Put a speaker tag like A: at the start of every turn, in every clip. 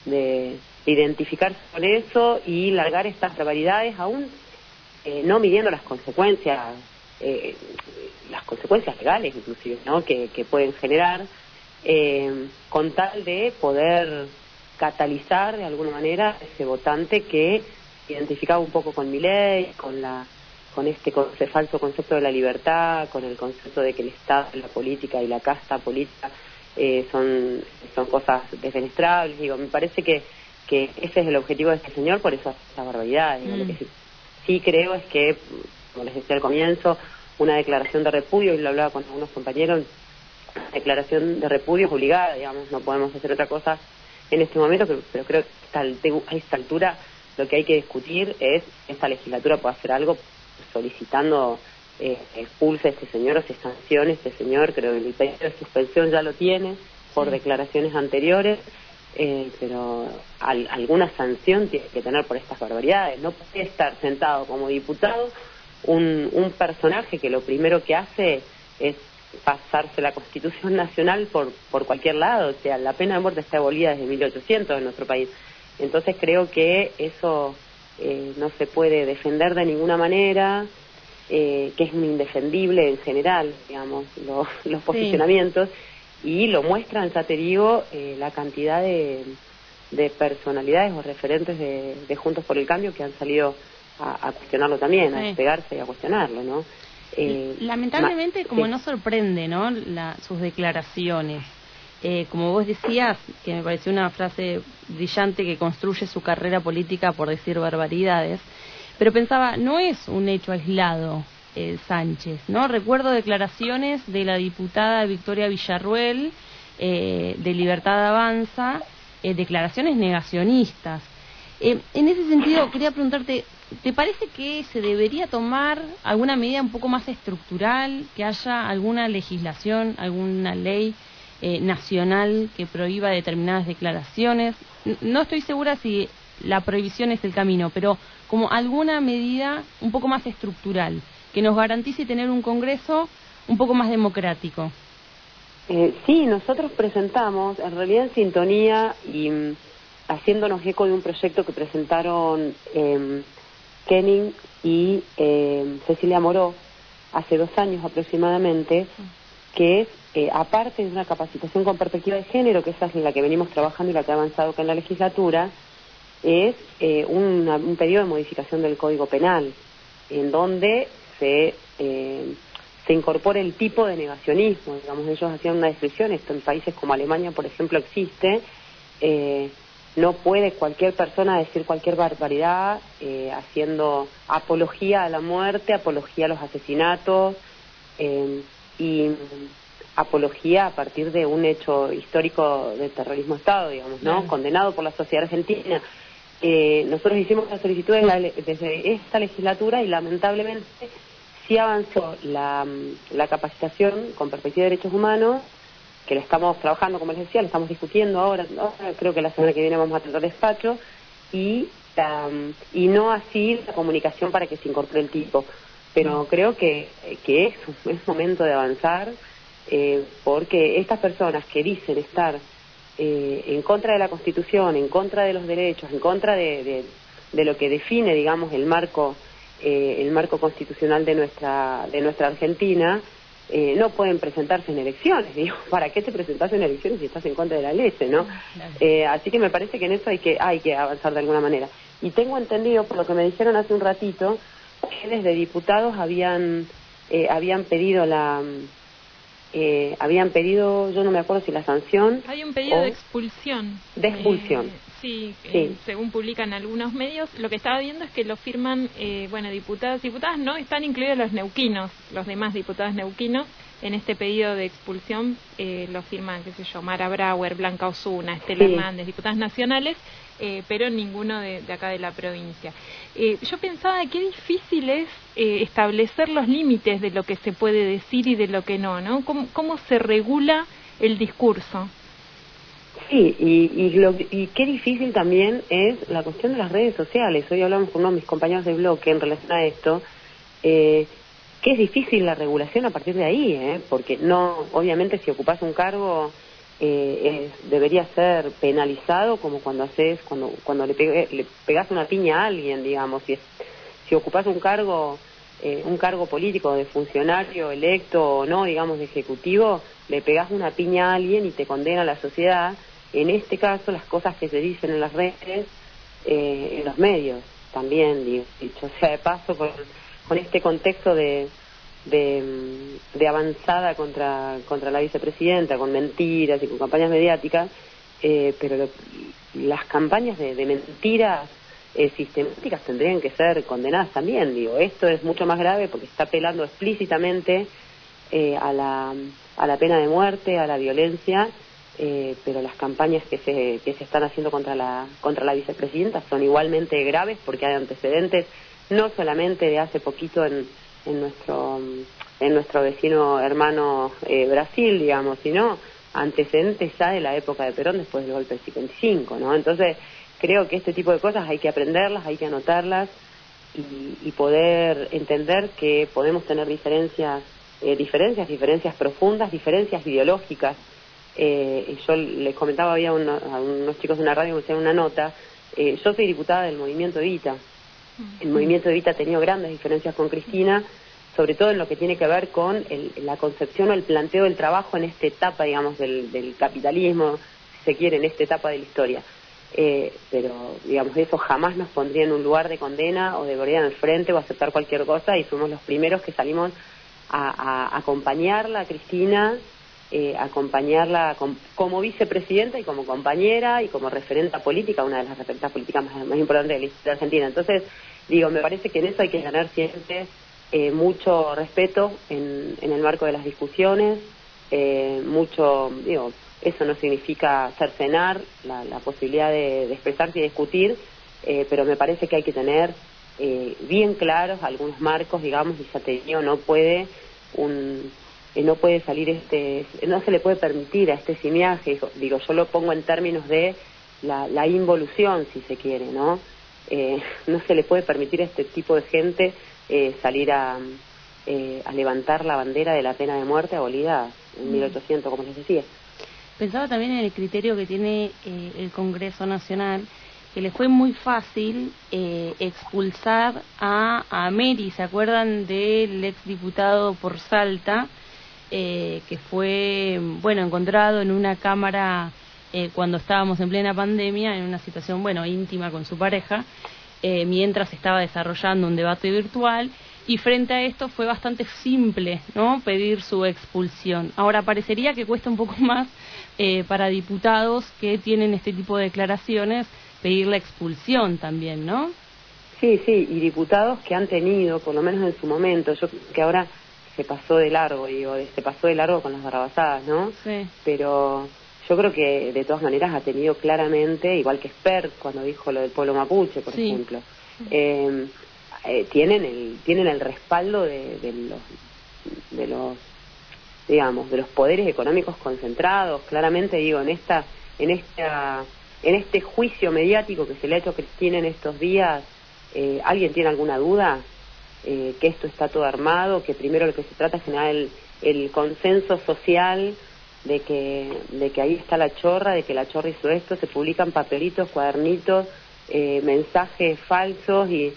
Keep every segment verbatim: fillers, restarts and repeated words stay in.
A: de, de identificarse con eso y largar estas barbaridades, aún eh, no midiendo las consecuencias, eh, las consecuencias legales inclusive, ¿no? que, que pueden generar, eh, con tal de poder catalizar de alguna manera ese votante que identificaba un poco con Milei, con la con este, con ese falso concepto de la libertad, con el concepto de que el Estado, la política y la casta política eh, son son cosas defenestrables. Digo, me parece que que ese es el objetivo de este señor, por eso hace esta barbaridad. Digo, mm. Lo que sí, sí creo es que, como les decía al comienzo, una declaración de repudio, y lo hablaba con algunos compañeros, una declaración de repudio es obligada, digamos, no podemos hacer otra cosa en este momento, pero, pero creo que a esta altura lo que hay que discutir es si esta legislatura puede hacer algo solicitando eh, expulse a este señor o se sancione a este señor. Creo que el pedido de suspensión ya lo tiene por sí. declaraciones anteriores, eh, pero al, alguna sanción tiene que tener por estas barbaridades. No puede estar sentado como diputado un, un personaje que lo primero que hace es pasarse la Constitución Nacional por, por cualquier lado. O sea, la pena de muerte está abolida desde mil ochocientos en nuestro país. Entonces creo que eso eh, no se puede defender de ninguna manera, eh, que es indefendible en general, digamos, lo, los posicionamientos, sí. Y lo muestran, ya te digo, eh, la cantidad de, de personalidades o referentes de, de Juntos por el Cambio que han salido a, a cuestionarlo también, sí. a despegarse y a cuestionarlo, ¿no?
B: Eh, Lamentablemente, como sí. no sorprende, ¿no? La, sus declaraciones. Eh, como vos decías, que me pareció una frase brillante que construye su carrera política por decir barbaridades, pero pensaba, no es un hecho aislado eh, Sánchez, ¿no? Recuerdo declaraciones de la diputada Victoria Villarruel, eh, de Libertad Avanza, eh, declaraciones negacionistas. Eh, en ese sentido, quería preguntarte, ¿te parece que se debería tomar alguna medida un poco más estructural, que haya alguna legislación, alguna ley eh, nacional que prohíba determinadas declaraciones? No estoy segura si la prohibición es el camino, pero como alguna medida un poco más estructural, que nos garantice tener un Congreso un poco más democrático.
A: Eh, sí, nosotros presentamos, en realidad en sintonía y mm, haciéndonos eco de un proyecto que presentaron eh, Kenning y eh, Cecilia Moró hace dos años aproximadamente, que es, eh, aparte de una capacitación con perspectiva de género, que esa es la que venimos trabajando y la que ha avanzado acá en la legislatura, es eh, una, un pedido de modificación del Código Penal, en donde se, eh, se incorpore el tipo de negacionismo. Digamos, ellos hacían una descripción, esto en países como Alemania, por ejemplo, existe. Eh, no puede cualquier persona decir cualquier barbaridad eh, haciendo apología a la muerte, apología a los asesinatos eh, y apología a partir de un hecho histórico de terrorismo de Estado, digamos, ¿no? Sí. Condenado por la sociedad argentina. Eh, nosotros hicimos la solicitud de la, desde esta legislatura y lamentablemente sí avanzó la, la capacitación con perspectiva de derechos humanos, que la estamos trabajando, como les decía, la estamos discutiendo ahora, ¿no? Creo que la semana que viene vamos a tratar despacho, y, um, y no así la comunicación para que se incorpore el tipo. Pero creo que, que es, es momento de avanzar, eh, porque estas personas que dicen estar eh, en contra de la Constitución, en contra de los derechos, en contra de, de, de lo que define, digamos, el marco eh, el marco constitucional de nuestra de nuestra Argentina, eh, no pueden presentarse en elecciones. Digo, ¿para qué te presentas en elecciones si estás en contra de la ley, ¿no? Claro. Eh, así que me parece que en eso hay que hay que avanzar de alguna manera. Y tengo entendido, por lo que me dijeron hace un ratito, que desde diputados habían eh, habían pedido la eh, habían pedido, yo no me acuerdo si la sanción.
C: Hay un pedido de expulsión.
A: De expulsión.
C: Eh, sí,
A: sí.
C: Eh, según publican algunos medios, lo que estaba viendo es que lo firman, eh, bueno, diputadas y diputadas, no están incluidos los neuquinos, los demás diputados neuquinos. En este pedido de expulsión eh, lo firman, qué sé yo, Mara Brauer, Blanca Osuna, Estela sí. Hernández, diputadas nacionales, eh, pero ninguno de, de acá de la provincia. Eh, yo pensaba que difícil es eh, establecer los límites de lo que se puede decir y de lo que no, ¿no? ¿Cómo, cómo se regula el discurso?
A: Sí, y, y, lo, y qué difícil también es la cuestión de las redes sociales. Hoy hablamos con uno de mis compañeros de bloque en relación a esto, eh, que es difícil la regulación a partir de ahí, ¿eh? Porque no, obviamente si ocupas un cargo eh, es, debería ser penalizado como cuando haces, cuando cuando le, pegue, le pegas una piña a alguien, digamos, si, es, si ocupás un cargo, eh, un cargo político de funcionario electo o no, digamos, de ejecutivo, le pegás una piña a alguien y te condena a la sociedad. En este caso, las cosas que se dicen en las redes, eh, en los medios también, dicho sea de paso, con, con este contexto de, de, de avanzada contra, contra la vicepresidenta, con mentiras y con campañas mediáticas, eh, pero lo, las campañas de, de mentiras eh, sistemáticas tendrían que ser condenadas también. Digo, esto es mucho más grave porque está apelando explícitamente eh, a la, a la pena de muerte, a la violencia. Eh, pero las campañas que se que se están haciendo contra la contra la vicepresidenta son igualmente graves porque hay antecedentes no solamente de hace poquito en, en nuestro en nuestro vecino hermano eh, Brasil, digamos, sino antecedentes ya de la época de Perón después del golpe del cincuenta y cinco, ¿no? Entonces creo que este tipo de cosas hay que aprenderlas, hay que anotarlas y, y poder entender que podemos tener diferencias eh, diferencias diferencias profundas, diferencias ideológicas. Eh, yo les comentaba, había uno, a unos chicos de una radio que me hacían una nota. Eh, yo soy diputada del movimiento Evita. El movimiento Evita ha tenido grandes diferencias con Cristina, sobre todo en lo que tiene que ver con el, la concepción o el planteo del trabajo en esta etapa, digamos, del, del capitalismo, si se quiere, en esta etapa de la historia. Eh, pero, digamos, eso jamás nos pondría en un lugar de condena o de vereda en el frente o aceptar cualquier cosa, y fuimos los primeros que salimos a, a acompañarla a Cristina. Eh, acompañarla com, como vicepresidenta y como compañera y como referenta política, una de las referentas políticas más, más importantes de la historia argentina. Entonces, digo, me parece que en eso hay que ganar siempre eh, mucho respeto en, en el marco de las discusiones, eh, mucho, digo, eso no significa cercenar la, la posibilidad de, de expresarse y discutir, eh, pero me parece que hay que tener eh, bien claros algunos marcos, digamos, y ya te digo, no puede un... Eh, no puede salir este, no se le puede permitir a este cineaje, digo, yo lo pongo en términos de la, la involución, si se quiere, ¿no? Eh, no se le puede permitir a este tipo de gente eh, salir a, eh, a levantar la bandera de la pena de muerte abolida en mil ochocientos, como les decía.
B: Pensaba también en el criterio que tiene eh, el Congreso Nacional, que le fue muy fácil eh, expulsar a, a Meri. ¿Se acuerdan del exdiputado por Salta? Eh, que fue, bueno, encontrado en una cámara eh, cuando estábamos en plena pandemia, en una situación, bueno, íntima con su pareja, eh, mientras estaba desarrollando un debate virtual, y frente a esto fue bastante simple, ¿no?, pedir su expulsión. Ahora, parecería que cuesta un poco más eh, para diputados que tienen este tipo de declaraciones pedir la expulsión también, ¿no?
A: Sí, sí, y diputados que han tenido, por lo menos en su momento, yo creo que ahora se pasó de largo, digo, se pasó de largo con las barrabasadas, ¿no?
B: Sí.
A: Pero yo creo que de todas maneras ha tenido claramente, igual que Spert cuando dijo lo del pueblo mapuche, por sí. ejemplo, eh, eh, tienen el tienen el respaldo de, de los de los digamos de los poderes económicos concentrados. Claramente, digo, en esta en esta en este juicio mediático que se le ha hecho a Cristina en estos días, eh, ¿alguien tiene alguna duda? Eh, que esto está todo armado, que primero lo que se trata es generar el, el consenso social de que de que ahí está la chorra, de que la chorra hizo esto, se publican papelitos, cuadernitos, eh, mensajes falsos y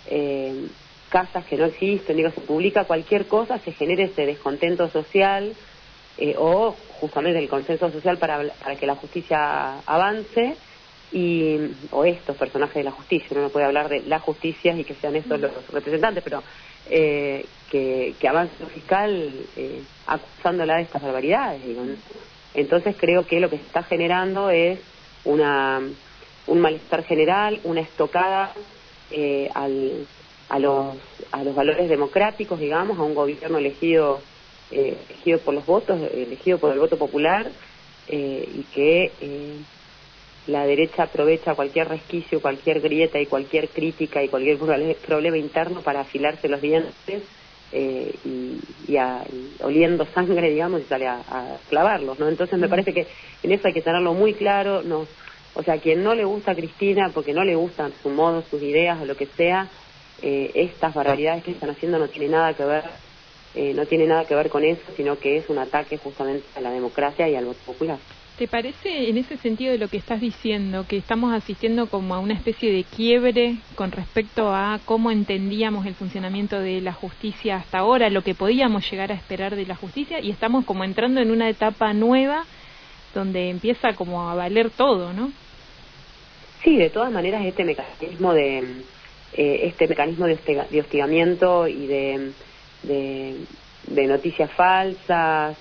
A: eh, casas que no existen, digo, se publica cualquier cosa, se genera ese descontento social eh, o justamente el consenso social para, para que la justicia avance. Y, o estos personajes de la justicia, uno no puede hablar de la justicia y que sean estos los representantes, pero eh, que, que avance lo fiscal eh, acusándola de estas barbaridades, digo, ¿no? Entonces creo que lo que se está generando es una un malestar general, una estocada eh, al, a los a los valores democráticos, digamos, a un gobierno elegido eh, elegido por los votos, elegido por el voto popular, eh, y que eh, la derecha aprovecha cualquier resquicio, cualquier grieta y cualquier crítica y cualquier problema interno para afilarse los dientes eh, y, y, a, y oliendo sangre, digamos, y sale a, a clavarlos, ¿no? Entonces me parece que en eso hay que tenerlo muy claro. No, o sea, quien no le gusta a Cristina porque no le gustan su modo, sus ideas o lo que sea, eh, estas barbaridades que están haciendo no tiene nada que ver, eh, no tiene nada que ver con eso, sino que es un ataque justamente a la democracia y al voto popular.
C: Te ¿te parece en ese sentido de lo que estás diciendo, que estamos asistiendo como a una especie de quiebre con respecto a cómo entendíamos el funcionamiento de la justicia hasta ahora, lo que podíamos llegar a esperar de la justicia, y estamos como entrando en una etapa nueva donde empieza como a valer todo, ¿no?
A: Sí, de todas maneras este mecanismo de eh, este mecanismo de, hostiga, de hostigamiento y de, de, de noticias falsas,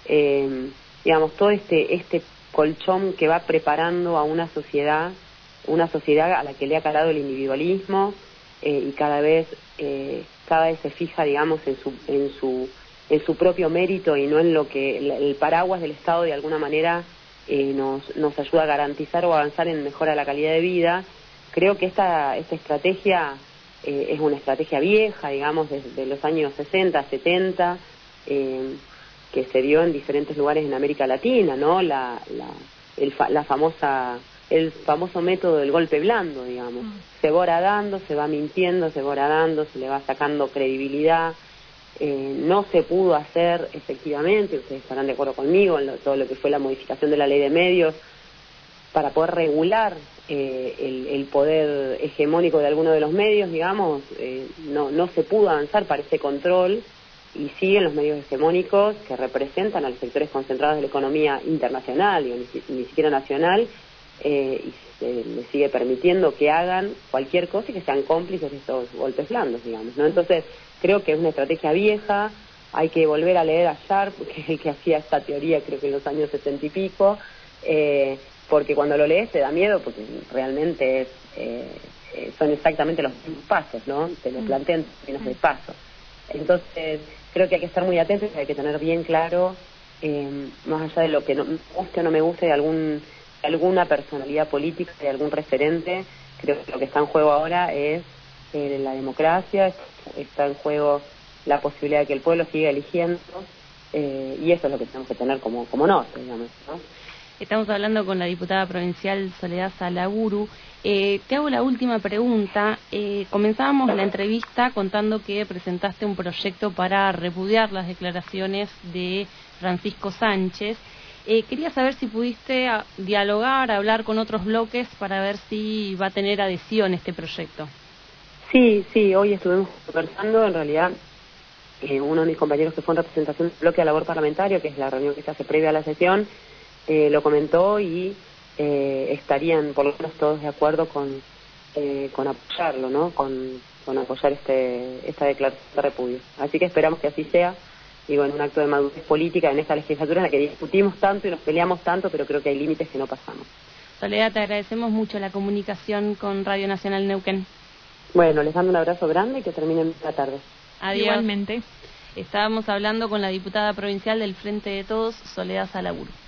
A: eh, digamos, todo este este colchón que va preparando a una sociedad, una sociedad a la que le ha calado el individualismo eh, y cada vez eh, cada vez se fija, digamos, en su en su en su propio mérito y no en lo que el, el paraguas del Estado de alguna manera eh, nos nos ayuda a garantizar o avanzar en mejora de la calidad de vida. Creo que esta esta estrategia eh, es una estrategia vieja, digamos, desde los años sesenta, setenta, eh, que se dio en diferentes lugares en América Latina, ¿no? La la el fa, la famosa el famoso método del golpe blando, digamos. Mm. Se va horadando, se va mintiendo, se va horadando, se le va sacando credibilidad. Eh, no se pudo hacer efectivamente, ustedes estarán de acuerdo conmigo, en lo, todo lo que fue la modificación de la ley de medios para poder regular eh, el, el poder hegemónico de alguno de los medios, digamos, eh, no, no se pudo avanzar para ese control y siguen los medios hegemónicos que representan a los sectores concentrados de la economía internacional, digo, ni, ni siquiera nacional, eh, y se les sigue permitiendo que hagan cualquier cosa y que sean cómplices de esos golpes blandos, digamos, ¿no? Entonces, creo que es una estrategia vieja, hay que volver a leer a Sharp, que es el que hacía esta teoría, creo que en los años setenta y pico, eh, porque cuando lo lees te da miedo, porque realmente es, eh, son exactamente los mismos pasos, ¿no? Te lo plantean en términos de pasos. Entonces, creo que hay que estar muy atentos y hay que tener bien claro, eh, más allá de lo que no, me guste o no me guste de algún de alguna personalidad política, de algún referente, creo que lo que está en juego ahora es eh, la democracia, está en juego la posibilidad de que el pueblo siga eligiendo, eh, y eso es lo que tenemos que tener como, como norte, digamos, ¿no?
B: Estamos hablando con la diputada provincial Soledad Salaburu. Eh, te hago la última pregunta. Eh, comenzábamos la entrevista contando que presentaste un proyecto para repudiar las declaraciones de Francisco Sánchez. Eh, quería saber si pudiste a, dialogar, hablar con otros bloques para ver si va a tener adhesión este proyecto.
A: Sí, sí, hoy estuvimos conversando, en realidad eh, uno de mis compañeros que fue en representación del bloque de labor parlamentario, que es la reunión que se hace previa a la sesión, eh, lo comentó y eh, estarían por lo menos todos de acuerdo con eh, con apoyarlo, ¿no? Con, con apoyar este esta declaración de repudio. Así que esperamos que así sea, digo, en un acto de madurez política en esta legislatura en la que discutimos tanto y nos peleamos tanto, pero creo que hay límites que no pasamos.
B: Soledad, te agradecemos mucho la comunicación con Radio Nacional Neuquén.
A: Bueno, les mando un abrazo grande y que terminen la tarde.
B: Adiós.
C: Igualmente.
B: Estábamos hablando con la diputada provincial del Frente de Todos, Soledad Salaburu.